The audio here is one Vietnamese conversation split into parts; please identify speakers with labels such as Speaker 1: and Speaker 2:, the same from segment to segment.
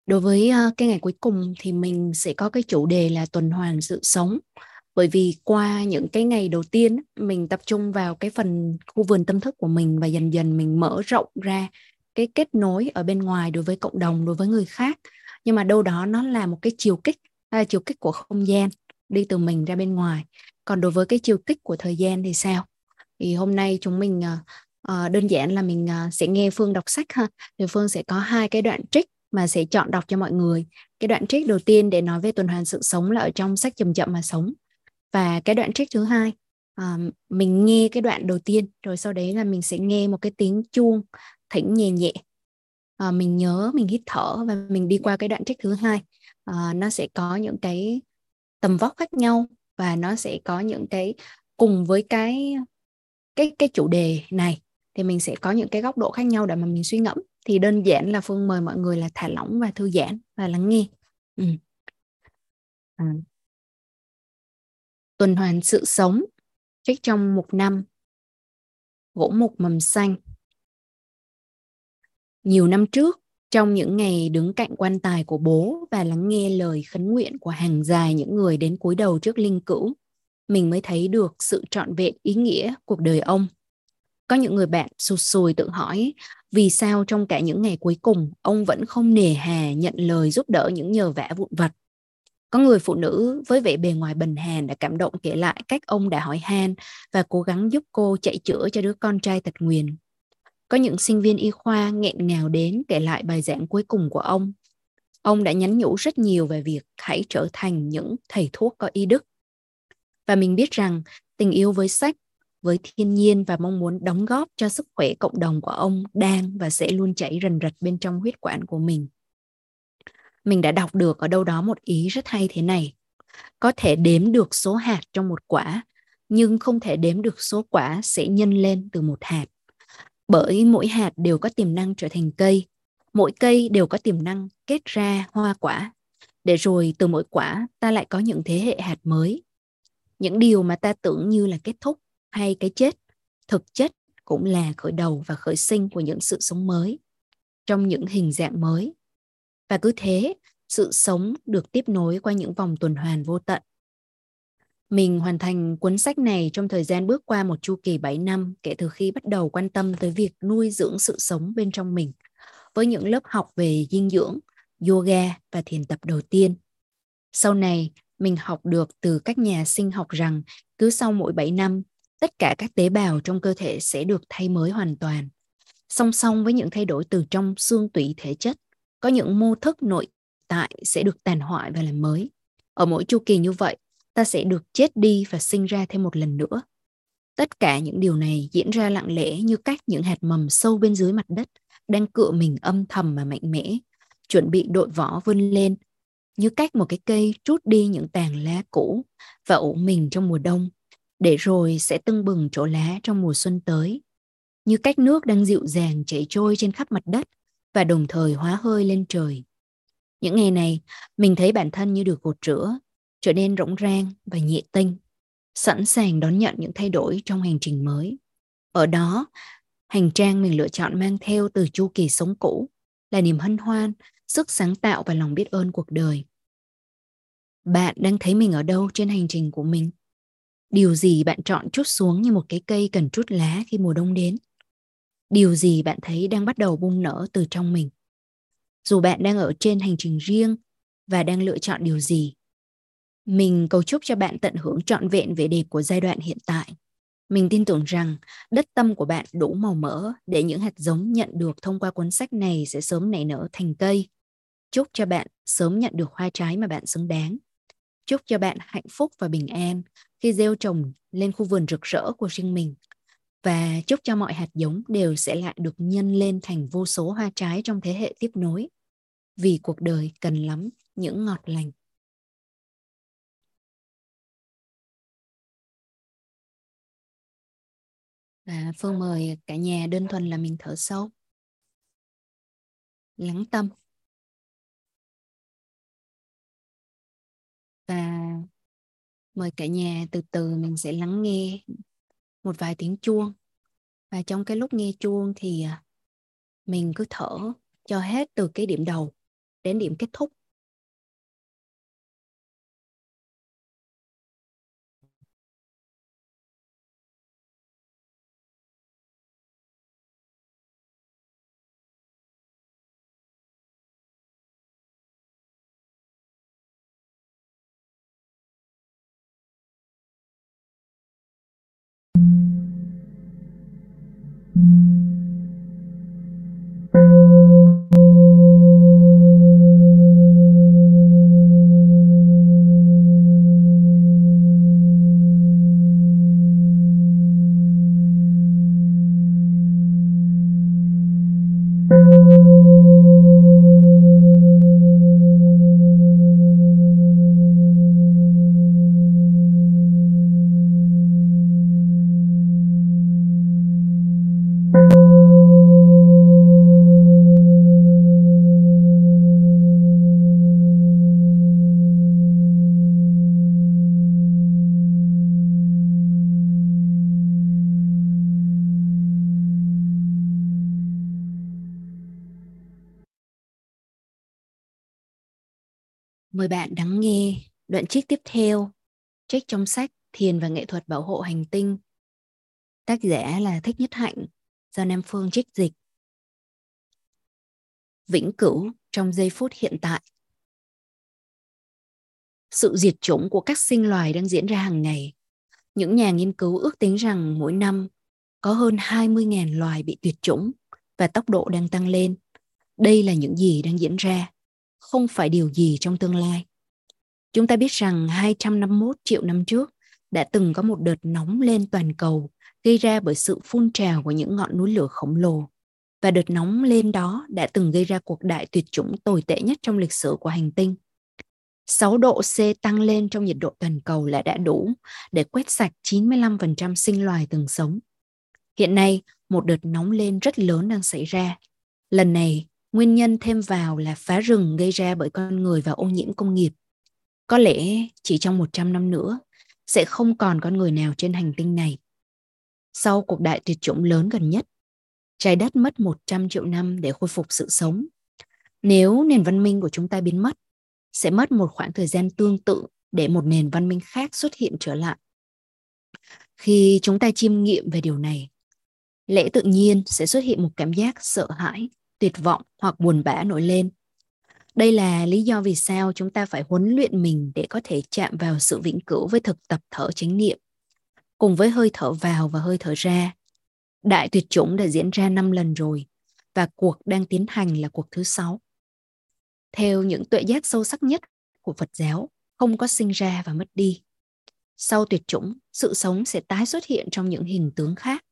Speaker 1: Đối với cái ngày cuối cùng thì mình sẽ có cái chủ đề là tuần hoàn sự sống. Bởi vì qua những cái ngày đầu tiên mình tập trung vào cái phần khu vườn tâm thức của mình và dần dần mình mở rộng ra cái kết nối ở bên ngoài đối với cộng đồng, đối với người khác. Nhưng mà đâu đó nó là một cái chiều kích, chiều kích của không gian đi từ mình ra bên ngoài. Còn đối với cái chiều kích của thời gian thì sao? Thì hôm nay chúng mình đơn giản là mình sẽ nghe Phương đọc sách ha. Thì Phương sẽ có hai cái đoạn trích mà sẽ chọn đọc cho mọi người. Cái đoạn trích đầu tiên để nói về tuần hoàn sự sống là ở trong sách Chậm Chậm Mà Sống. Và cái đoạn trích thứ hai, mình nghe cái đoạn đầu tiên rồi sau đấy là mình sẽ nghe một cái tiếng chuông thỉnh nhẹ nhẹ. Mình nhớ mình hít thở và mình đi qua cái đoạn trích thứ hai. Nó sẽ có những cái tầm vóc khác nhau và nó sẽ có những cái cùng với cái chủ đề này thì mình sẽ có những cái góc độ khác nhau để mà mình suy ngẫm. Thì đơn giản là Phương mời mọi người là thả lỏng và thư giãn và lắng nghe. Ừ. À. Tuần hoàn sự sống, trích trong mục 5, gỗ mục mầm xanh. Nhiều năm trước, trong những ngày đứng cạnh quan tài của bố và lắng nghe lời khấn nguyện của hàng dài những người đến cúi đầu trước linh cữu, mình mới thấy được sự trọn vẹn ý nghĩa cuộc đời ông. Có những người bạn sụt sùi tự hỏi vì sao trong cả những ngày cuối cùng ông vẫn không nề hà nhận lời giúp đỡ những nhờ vả vụn vặt. Có người phụ nữ với vẻ bề ngoài bần hàn đã cảm động kể lại cách ông đã hỏi han và cố gắng giúp cô chạy chữa cho đứa con trai tật nguyền. Có những sinh viên y khoa nghẹn ngào đến kể lại bài giảng cuối cùng của ông. Ông đã nhắn nhủ rất nhiều về việc hãy trở thành những thầy thuốc có y đức. Và mình biết rằng tình yêu với sách, với thiên nhiên và mong muốn đóng góp cho sức khỏe cộng đồng của ông đang và sẽ luôn chảy rần rật bên trong huyết quản của mình. Mình đã đọc được ở đâu đó một ý rất hay thế này. Có thể đếm được số hạt trong một quả, nhưng không thể đếm được số quả sẽ nhân lên từ một hạt. Bởi mỗi hạt đều có tiềm năng trở thành cây, mỗi cây đều có tiềm năng kết ra hoa quả. Để rồi từ mỗi quả ta lại có những thế hệ hạt mới. Những điều mà ta tưởng như là kết thúc hay cái chết, thực chất cũng là khởi đầu và khởi sinh của những sự sống mới, trong những hình dạng mới. Và cứ thế, sự sống được tiếp nối qua những vòng tuần hoàn vô tận. Mình hoàn thành cuốn sách này trong thời gian bước qua một chu kỳ 7 năm kể từ khi bắt đầu quan tâm tới việc nuôi dưỡng sự sống bên trong mình, với những lớp học về dinh dưỡng, yoga và thiền tập đầu tiên. Sau này, mình học được từ các nhà sinh học rằng cứ sau mỗi 7 năm, tất cả các tế bào trong cơ thể sẽ được thay mới hoàn toàn. Song song với những thay đổi từ trong xương tủy thể chất, có những mô thức nội tại sẽ được tàn hoại và làm mới. Ở mỗi chu kỳ như vậy, ta sẽ được chết đi và sinh ra thêm một lần nữa. Tất cả những điều này diễn ra lặng lẽ như cách những hạt mầm sâu bên dưới mặt đất đang cựa mình âm thầm mà mạnh mẽ, chuẩn bị đội vỏ vươn lên, như cách một cái cây trút đi những tàn lá cũ và ủ mình trong mùa đông, để rồi sẽ tưng bừng chỗ lá trong mùa xuân tới, như cách nước đang dịu dàng chảy trôi trên khắp mặt đất và đồng thời hóa hơi lên trời. Những ngày này, mình thấy bản thân như được gột rửa, trở nên rỗng rang và nhẹ tênh, sẵn sàng đón nhận những thay đổi trong hành trình mới. Ở đó, hành trang mình lựa chọn mang theo từ chu kỳ sống cũ là niềm hân hoan, sức sáng tạo và lòng biết ơn cuộc đời. Bạn đang thấy mình ở đâu trên hành trình của mình? Điều gì bạn chọn trút xuống như một cái cây cần trút lá khi mùa đông đến? Điều gì bạn thấy đang bắt đầu bung nở từ trong mình? Dù bạn đang ở trên hành trình riêng và đang lựa chọn điều gì, mình cầu chúc cho bạn tận hưởng trọn vẹn vẻ đẹp của giai đoạn hiện tại. Mình tin tưởng rằng đất tâm của bạn đủ màu mỡ để những hạt giống nhận được thông qua cuốn sách này sẽ sớm nảy nở thành cây. Chúc cho bạn sớm nhận được hoa trái mà bạn xứng đáng. Chúc cho bạn hạnh phúc và bình an khi gieo trồng lên khu vườn rực rỡ của riêng mình. Và chúc cho mọi hạt giống đều sẽ lại được nhân lên thành vô số hoa trái trong thế hệ tiếp nối. Vì cuộc đời cần lắm những ngọt lành. Và Phương mời cả nhà đơn thuần là mình thở sâu, lắng tâm. Và mời cả nhà từ từ mình sẽ lắng nghe một vài tiếng chuông. Và trong cái lúc nghe chuông thì mình cứ thở cho hết từ cái điểm đầu. đến điểm kết thúc. Mời bạn lắng nghe đoạn trích tiếp theo, trích trong sách Thiền và Nghệ thuật Bảo hộ Hành tinh. Tác giả là Thích Nhất Hạnh, do Nam Phương trích dịch. Vĩnh cửu trong giây phút hiện tại. Sự diệt chủng của các sinh loài đang diễn ra hàng ngày. Những nhà nghiên cứu ước tính rằng mỗi năm có hơn 20.000 loài bị tuyệt chủng và tốc độ đang tăng lên. Đây là những gì đang diễn ra, không phải điều gì trong tương lai. Chúng ta biết rằng 251 triệu năm trước đã từng có một đợt nóng lên toàn cầu gây ra bởi sự phun trào của những ngọn núi lửa khổng lồ. Và đợt nóng lên đó đã từng gây ra cuộc đại tuyệt chủng tồi tệ nhất trong lịch sử của hành tinh. 6 độ C tăng lên trong nhiệt độ toàn cầu là đã đủ để quét sạch 95% sinh loài từng sống. Hiện nay, một đợt nóng lên rất lớn đang xảy ra. Lần này, nguyên nhân thêm vào là phá rừng gây ra bởi con người và ô nhiễm công nghiệp. Có lẽ chỉ trong 100 năm nữa, sẽ không còn con người nào trên hành tinh này. Sau cuộc đại tuyệt chủng lớn gần nhất, trái đất mất 100 triệu năm để khôi phục sự sống. Nếu nền văn minh của chúng ta biến mất, sẽ mất một khoảng thời gian tương tự để một nền văn minh khác xuất hiện trở lại. Khi chúng ta chiêm nghiệm về điều này, lẽ tự nhiên sẽ xuất hiện một cảm giác sợ hãi, tuyệt vọng hoặc buồn bã nổi lên. Đây là lý do vì sao chúng ta phải huấn luyện mình để có thể chạm vào sự vĩnh cửu với thực tập thở chánh niệm, cùng với hơi thở vào và hơi thở ra. Đại tuyệt chủng đã diễn ra 5 lần rồi, và cuộc đang tiến hành là cuộc thứ 6. Theo những tuệ giác sâu sắc nhất của Phật giáo, không có sinh ra và mất đi. Sau tuyệt chủng, sự sống sẽ tái xuất hiện trong những hình tướng khác.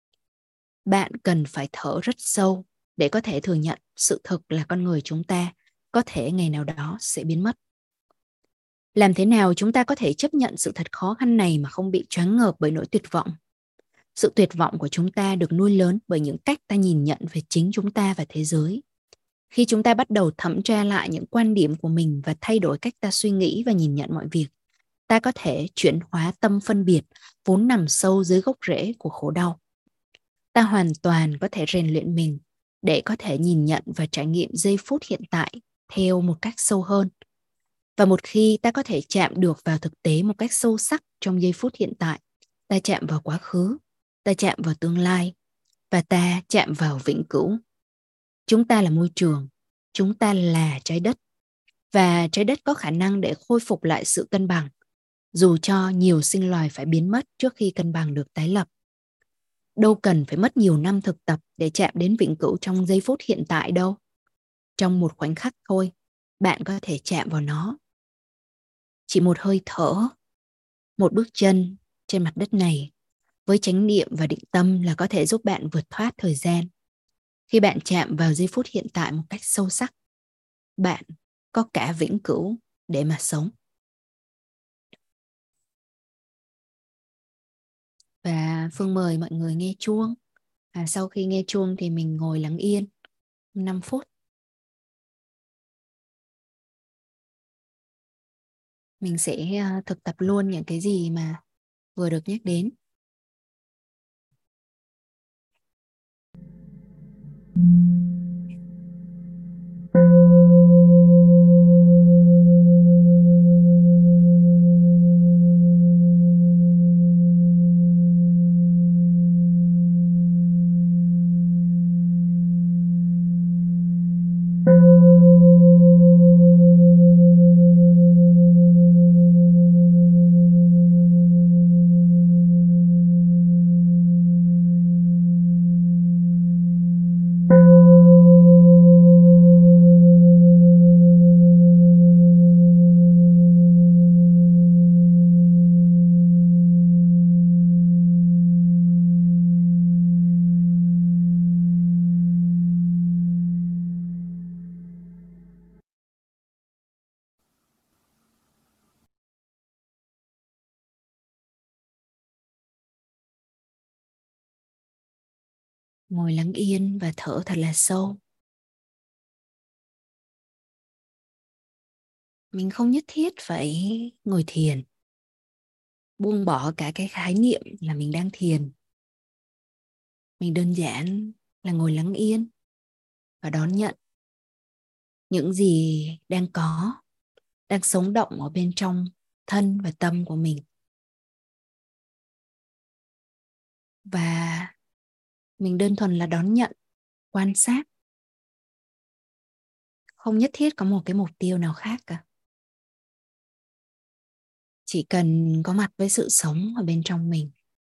Speaker 1: Bạn cần phải thở rất sâu để có thể thừa nhận sự thực là con người chúng ta có thể ngày nào đó sẽ biến mất. Làm thế nào chúng ta có thể chấp nhận sự thật khó khăn này mà không bị choáng ngợp bởi nỗi tuyệt vọng? Sự tuyệt vọng của chúng ta được nuôi lớn bởi những cách ta nhìn nhận về chính chúng ta và thế giới. Khi chúng ta bắt đầu thẩm tra lại những quan điểm của mình và thay đổi cách ta suy nghĩ và nhìn nhận mọi việc, ta có thể chuyển hóa tâm phân biệt vốn nằm sâu dưới gốc rễ của khổ đau. Ta hoàn toàn có thể rèn luyện mình để có thể nhìn nhận và trải nghiệm giây phút hiện tại theo một cách sâu hơn. Và một khi ta có thể chạm được vào thực tế một cách sâu sắc trong giây phút hiện tại, ta chạm vào quá khứ, ta chạm vào tương lai, và ta chạm vào vĩnh cửu. Chúng ta là môi trường, chúng ta là trái đất, và trái đất có khả năng để khôi phục lại sự cân bằng, dù cho nhiều sinh loài phải biến mất trước khi cân bằng được tái lập. Đâu cần phải mất nhiều năm thực tập để chạm đến vĩnh cửu trong giây phút hiện tại đâu. Trong một khoảnh khắc thôi, bạn có thể chạm vào nó. Chỉ một hơi thở, một bước chân trên mặt đất này với chánh niệm và định tâm là có thể giúp bạn vượt thoát thời gian. Khi bạn chạm vào giây phút hiện tại một cách sâu sắc, bạn có cả vĩnh cửu để mà sống. Và Phương mời mọi người nghe chuông. Sau khi nghe chuông thì mình ngồi lắng yên 5 phút. Mình sẽ thực tập luôn những cái gì mà vừa được nhắc đến. Ngồi lắng yên và thở thật là sâu. Mình không nhất thiết phải ngồi thiền. Buông bỏ cả cái khái niệm là mình đang thiền. Mình đơn giản là ngồi lắng yên và đón nhận những gì đang có, đang sống động ở bên trong thân và tâm của mình. Và mình đơn thuần là đón nhận, quan sát. Không nhất thiết có một cái mục tiêu nào khác cả. Chỉ cần có mặt với sự sống ở bên trong mình.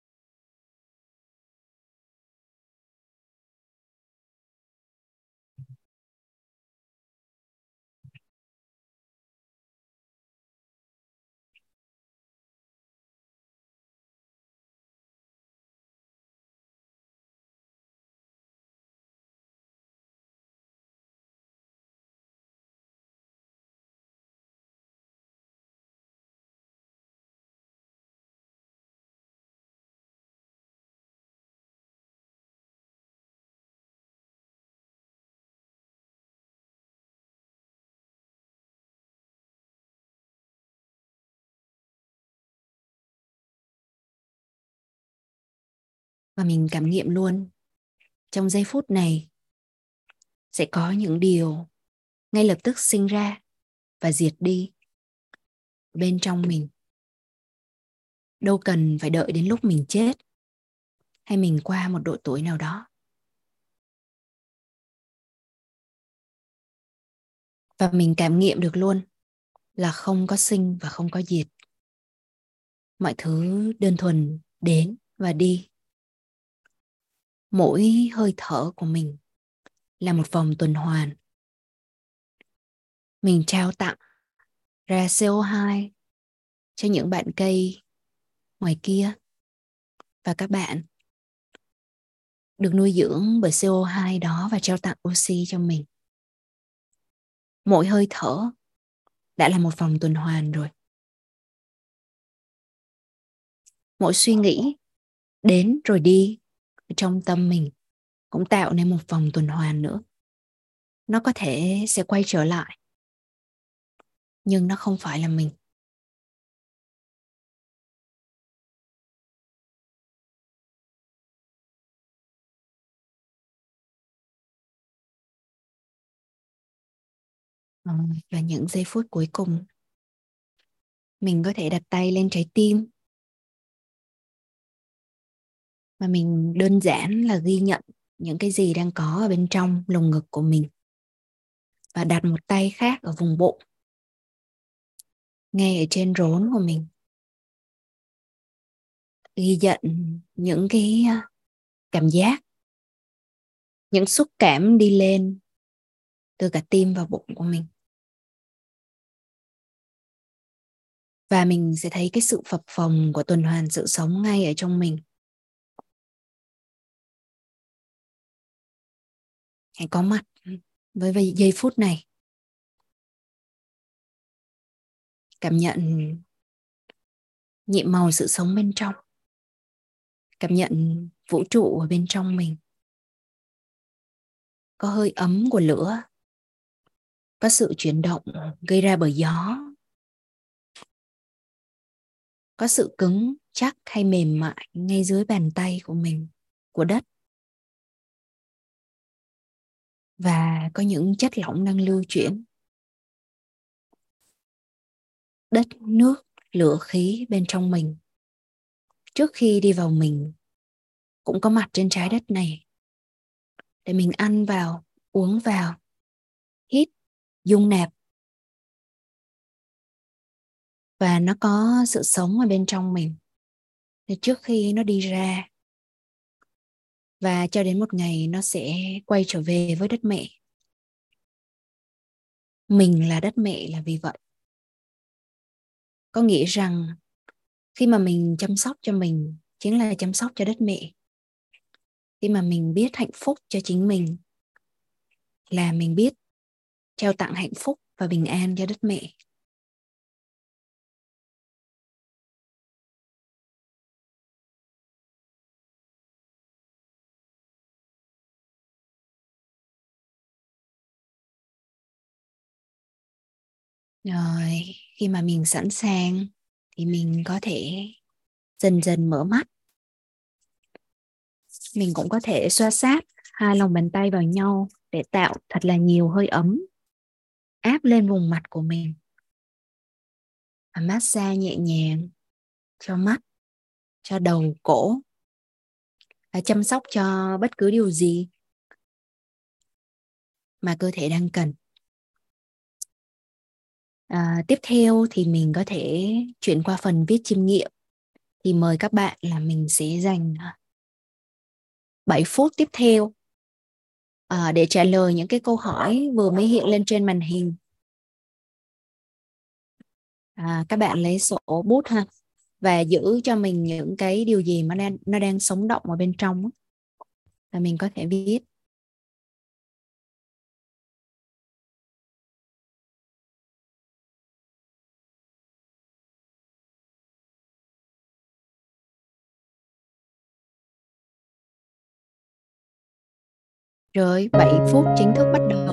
Speaker 1: Và mình cảm nghiệm luôn, trong giây phút này sẽ có những điều ngay lập tức sinh ra và diệt đi bên trong mình. Đâu cần phải đợi đến lúc mình chết hay mình qua một độ tuổi nào đó. Và mình cảm nghiệm được luôn là không có sinh và không có diệt. Mọi thứ đơn thuần đến và đi. Mỗi hơi thở của mình là một vòng tuần hoàn. Mình trao tặng ra CO2 cho những bạn cây ngoài kia. Và các bạn được nuôi dưỡng bởi CO2 đó và trao tặng oxy cho mình. Mỗi hơi thở đã là một vòng tuần hoàn rồi. Mỗi suy nghĩ đến rồi đi trong tâm mình cũng tạo nên một vòng tuần hoàn nữa. Nó có thể sẽ quay trở lại, nhưng nó không phải là mình. Và những giây phút cuối cùng, mình có thể đặt tay lên trái tim và mình đơn giản là ghi nhận những cái gì đang có ở bên trong lồng ngực của mình. Và đặt một tay khác ở vùng bụng, ngay ở trên rốn của mình. Ghi nhận những cái cảm giác, những xúc cảm đi lên từ cả tim và bụng của mình. Và mình sẽ thấy cái sự phập phồng của tuần hoàn sự sống ngay ở trong mình. Hãy có mặt với giây phút này. Cảm nhận nhiệm màu sự sống bên trong. Cảm nhận vũ trụ ở bên trong mình. Có hơi ấm của lửa. Có sự chuyển động gây ra bởi gió. Có sự cứng, chắc hay mềm mại ngay dưới bàn tay của mình, của đất. Và có những chất lỏng đang lưu chuyển. Đất, nước, lửa, khí bên trong mình. Trước khi đi vào mình, cũng có mặt trên trái đất này. Để mình ăn vào, uống vào, hít, dung nạp. Và nó có sự sống ở bên trong mình. Để trước khi nó đi ra. Và cho đến một ngày nó sẽ quay trở về với đất mẹ. Mình là đất mẹ là vì vậy. Có nghĩa rằng khi mà mình chăm sóc cho mình chính là chăm sóc cho đất mẹ. Khi mà mình biết hạnh phúc cho chính mình là mình biết trao tặng hạnh phúc và bình an cho đất mẹ. Rồi, khi mà mình sẵn sàng thì mình có thể dần dần mở mắt. Mình cũng có thể xoa sát hai lòng bàn tay vào nhau để tạo thật là nhiều hơi ấm áp lên vùng mặt của mình và massage nhẹ nhàng cho mắt, cho đầu cổ và chăm sóc cho bất cứ điều gì mà cơ thể đang cần. Tiếp theo thì mình có thể chuyển qua phần viết chiêm nghiệm. Thì mời các bạn là mình sẽ dành 7 phút tiếp theo để trả lời những cái câu hỏi vừa mới hiện lên trên màn hình. Các bạn lấy sổ bút ha, và giữ cho mình những cái điều gì mà nó đang sống động ở bên trong là mình có thể viết. Rồi 7 phút chính thức bắt đầu.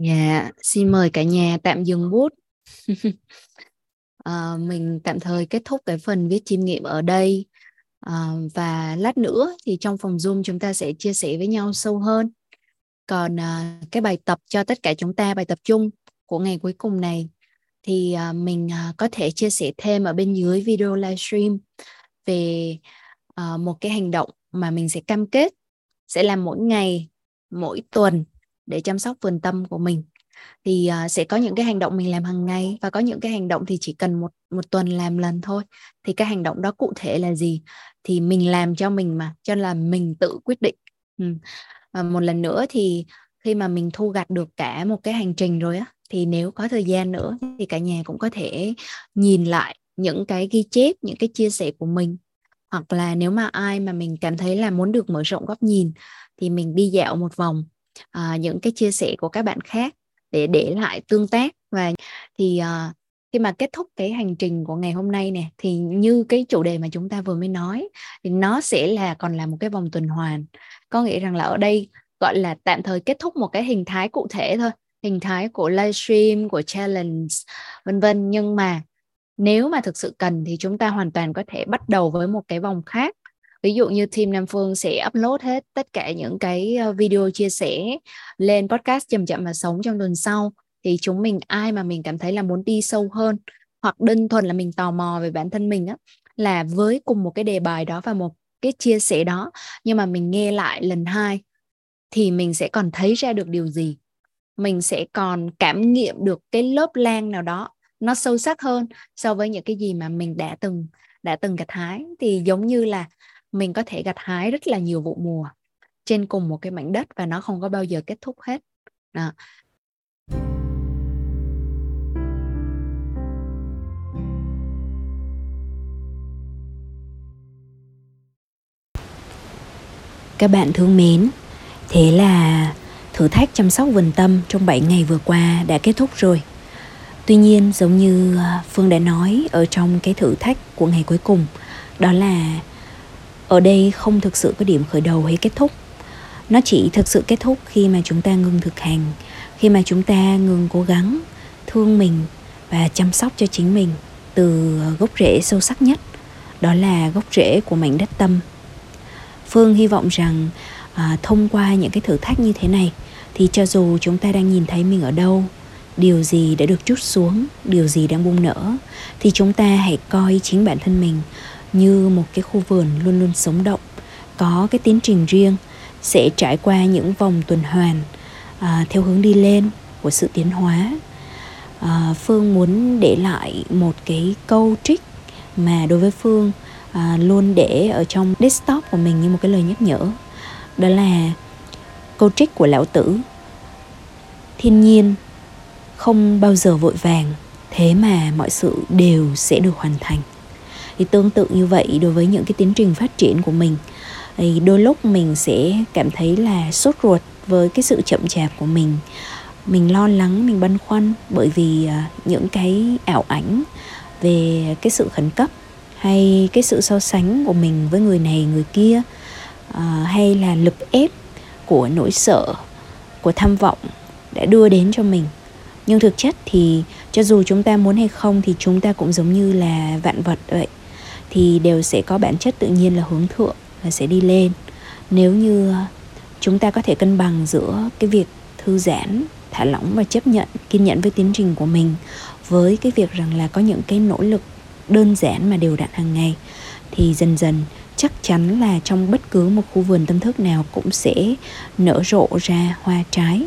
Speaker 1: Dạ, xin mời cả nhà tạm dừng bút. Mình tạm thời kết thúc cái phần viết chiêm nghiệm ở đây. Và lát nữa thì trong phòng Zoom chúng ta sẽ chia sẻ với nhau sâu hơn. Còn cái bài tập cho tất cả chúng ta, bài tập chung của ngày cuối cùng này, thì mình có thể chia sẻ thêm ở bên dưới video livestream về một cái hành động mà mình sẽ cam kết sẽ làm mỗi ngày, mỗi tuần để chăm sóc vườn tâm của mình. Thì sẽ có những cái hành động mình làm hàng ngày, và có những cái hành động thì chỉ cần một tuần làm lần thôi. Thì cái hành động đó cụ thể là gì thì mình làm cho mình mà, cho nên là mình tự quyết định. Một lần nữa thì khi mà mình thu gặt được cả một cái hành trình rồi á, thì nếu có thời gian nữa thì cả nhà cũng có thể nhìn lại những cái ghi chép, những cái chia sẻ của mình. Hoặc là nếu mà ai mà mình cảm thấy là muốn được mở rộng góc nhìn thì mình đi dạo một vòng những cái chia sẻ của các bạn khác để lại tương tác. Và thì khi mà kết thúc cái hành trình của ngày hôm nay nè, thì như cái chủ đề mà chúng ta vừa mới nói, thì nó sẽ còn là một cái vòng tuần hoàn. Có nghĩa rằng là ở đây gọi là tạm thời kết thúc một cái hình thái cụ thể thôi, hình thái của livestream, của challenge, vân vân. Nhưng mà nếu mà thực sự cần thì chúng ta hoàn toàn có thể bắt đầu với một cái vòng khác. Ví dụ như team Nam Phương sẽ upload hết tất cả những cái video chia sẻ lên podcast Chậm Chậm Mà Sống trong tuần sau. Thì chúng mình ai mà mình cảm thấy là muốn đi sâu hơn, hoặc đơn thuần là mình tò mò về bản thân mình á, là với cùng một cái đề bài đó và một cái chia sẻ đó, nhưng mà mình nghe lại lần 2 thì mình sẽ còn thấy ra được điều gì, mình sẽ còn cảm nghiệm được cái lớp lang nào đó nó sâu sắc hơn so với những cái gì mà mình đã từng gặt hái. Thì giống như là mình có thể gặt hái rất là nhiều vụ mùa trên cùng một cái mảnh đất, và nó không có bao giờ kết thúc hết đó. Các bạn thương mến, thế là thử thách chăm sóc vườn tâm trong 7 ngày vừa qua đã kết thúc rồi. Tuy nhiên, giống như Phương đã nói ở trong cái thử thách của ngày cuối cùng, đó là ở đây không thực sự có điểm khởi đầu hay kết thúc. Nó chỉ thực sự kết thúc khi mà chúng ta ngừng thực hành, khi mà chúng ta ngừng cố gắng thương mình và chăm sóc cho chính mình từ gốc rễ sâu sắc nhất, đó là gốc rễ của mảnh đất tâm. Phương hy vọng rằng thông qua những cái thử thách như thế này, thì cho dù chúng ta đang nhìn thấy mình ở đâu, điều gì đã được trút xuống, điều gì đang bung nở, thì chúng ta hãy coi chính bản thân mình như một cái khu vườn luôn luôn sống động, có cái tiến trình riêng, sẽ trải qua những vòng tuần hoàn theo hướng đi lên của sự tiến hóa. Phương muốn để lại một cái câu trích mà đối với Phương luôn để ở trong desktop của mình như một cái lời nhắc nhở. Đó là câu trích của Lão Tử: thiên nhiên không bao giờ vội vàng, thế mà mọi sự đều sẽ được hoàn thành. Thì tương tự như vậy, đối với những cái tiến trình phát triển của mình, thì đôi lúc mình sẽ cảm thấy là sốt ruột với cái sự chậm chạp của mình. Mình lo lắng, mình băn khoăn bởi vì những cái ảo ảnh về cái sự khẩn cấp, hay cái sự so sánh của mình với người này người kia, hay là lực ép của nỗi sợ, của tham vọng đã đưa đến cho mình. Nhưng thực chất thì cho dù chúng ta muốn hay không, thì chúng ta cũng giống như là vạn vật vậy, thì đều sẽ có bản chất tự nhiên là hướng thượng, là sẽ đi lên. Nếu như chúng ta có thể cân bằng giữa cái việc thư giãn, thả lỏng và chấp nhận, kiên nhẫn với tiến trình của mình, với cái việc rằng là có những cái nỗ lực đơn giản mà đều đặn hàng ngày, thì dần dần chắc chắn là trong bất cứ một khu vườn tâm thức nào cũng sẽ nở rộ ra hoa trái.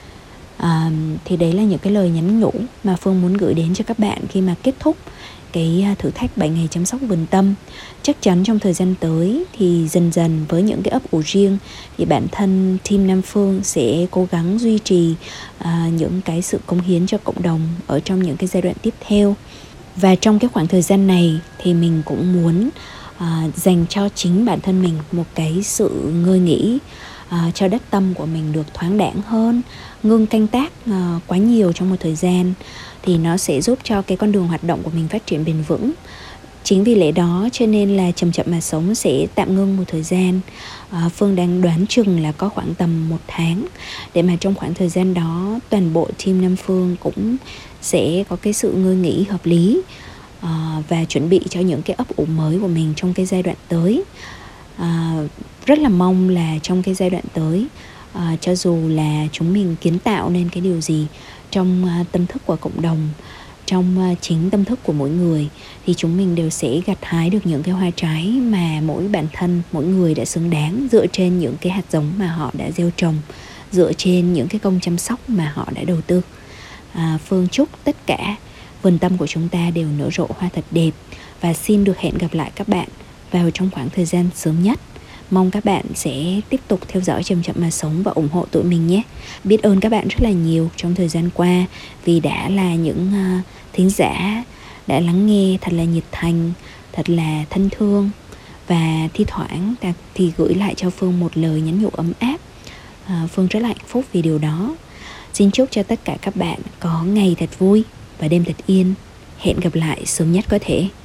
Speaker 1: Thì đấy là những cái lời nhắn nhủ mà Phương muốn gửi đến cho các bạn khi mà kết thúc cái thử thách 7 ngày chăm sóc vườn tâm. Chắc chắn trong thời gian tới thì dần dần với những cái ấp ủ riêng, thì bản thân team Nam Phương sẽ cố gắng duy trì những cái sự cống hiến cho cộng đồng ở trong những cái giai đoạn tiếp theo. Và trong cái khoảng thời gian này thì mình cũng muốn dành cho chính bản thân mình một cái sự ngơi nghỉ, cho đất tâm của mình được thoáng đãng hơn, ngưng canh tác quá nhiều trong một thời gian, thì nó sẽ giúp cho cái con đường hoạt động của mình phát triển bền vững. Chính vì lẽ đó cho nên là Chậm Chậm Mà Sống sẽ tạm ngưng một thời gian. Phương đang đoán chừng là có khoảng tầm 1 tháng, để mà trong khoảng thời gian đó toàn bộ team Nam Phương cũng sẽ có cái sự ngơi nghỉ hợp lý, và chuẩn bị cho những cái ấp ủ mới của mình trong cái giai đoạn tới. Rất là mong là trong cái giai đoạn tới, cho dù là chúng mình kiến tạo nên cái điều gì trong tâm thức của cộng đồng, trong chính tâm thức của mỗi người, thì chúng mình đều sẽ gặt hái được những cái hoa trái mà mỗi bản thân, mỗi người đã xứng đáng, dựa trên những cái hạt giống mà họ đã gieo trồng, dựa trên những cái công chăm sóc mà họ đã đầu tư. Phương chúc tất cả vườn tâm của chúng ta đều nở rộ hoa thật đẹp, và xin được hẹn gặp lại các bạn vào trong khoảng thời gian sớm nhất. Mong các bạn sẽ tiếp tục theo dõi Chậm Chậm Mà Sống và ủng hộ tụi mình nhé. Biết ơn các bạn rất là nhiều trong thời gian qua, vì đã là những thính giả đã lắng nghe thật là nhiệt thành, thật là thân thương, và thi thoảng thì gửi lại cho Phương một lời nhắn nhủ ấm áp. Phương rất là hạnh phúc vì điều đó. Xin chúc cho tất cả các bạn có ngày thật vui và đêm thật yên. Hẹn gặp lại sớm nhất có thể.